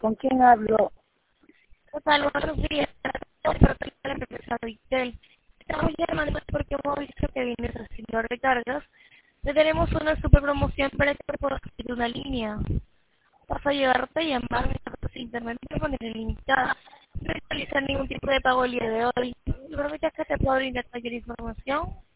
¿Con quién hablo? ¿Qué tal? Buenos días. Para la empresa Vitel. Estamos llamando porque hemos visto que vienes haciendo recargas. Le tenemos una super promoción para que puedas conseguir una línea. Vas a llevarte a llamar a internet de manera ilimitada. No realizar ningún tipo de pago el día de hoy. ¿Me permites que te pueda brindar mayor información?